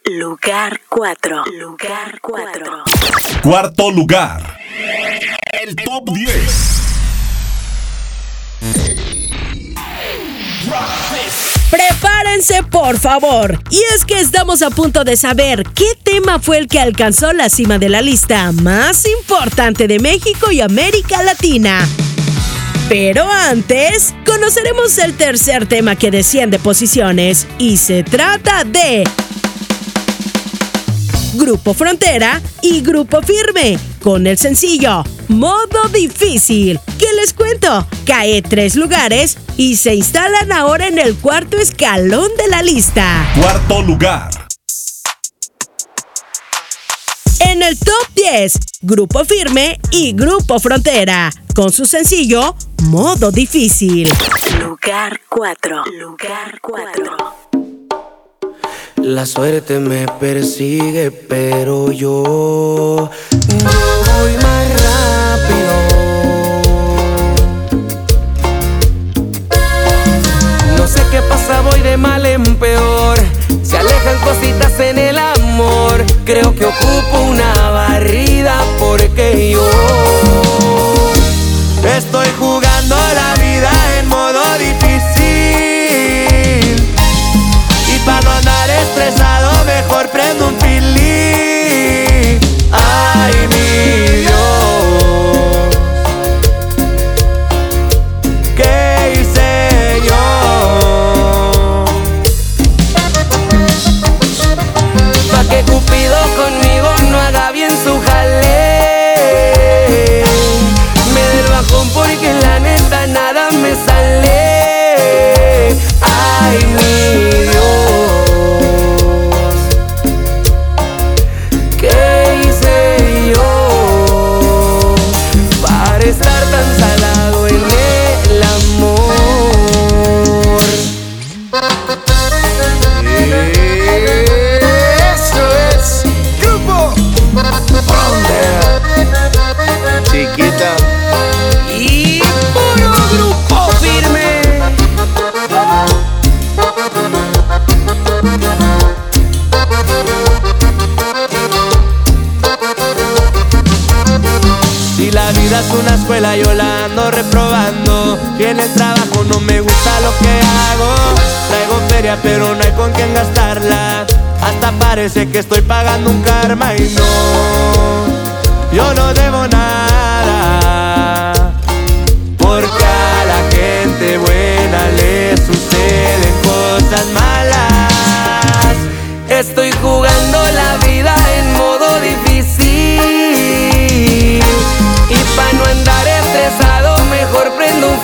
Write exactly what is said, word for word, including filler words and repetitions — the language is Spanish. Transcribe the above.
Lugar cuatro. Lugar cuatro. Cuarto lugar. El top diez. Prepárense, por favor. Y es que estamos a punto de saber qué tema fue el que alcanzó la cima de la lista más importante de México y América Latina. Pero antes, conoceremos el tercer tema que desciende posiciones y se trata de Grupo Frontera y Grupo Firme, con el sencillo Modo Difícil, que les cuento, cae tres lugares y se instalan ahora en el cuarto escalón de la lista. Cuarto lugar. En el top diez, Grupo Firme y Grupo Frontera, con su sencillo Modo Difícil. Lugar cuatro. Lugar cuatro. La suerte me persigue, pero yo, yo voy más rápido. No sé qué pasa, voy de mal en peor. Se alejan cositas en el amor. Creo que ocupo una barrida porque yo estoy jugando la vida en modo difícil. Para no andar estresado, mejor prendo un pilín. Ay, mi Dios, ¿qué hice yo? Pa' que Cupido conmigo no haga bien su jale. Me del bajón porque la neta nada me sale. Ay, mi Dios, estar tan salado en el amor. Eso es Grupo Frontera, chiquita, y puro Grupo Firme. Si la vida es una escuela, yo la ando reprobando. Y en el trabajo no me gusta lo que hago. Traigo feria pero no hay con quién gastarla. Hasta parece que estoy pagando un karma y no, yo no debo nada. Porque a la gente buena le suceden cosas malas. Estoy jugando la vida en modo difícil. Y pa' no andar estresado, mejor prendo un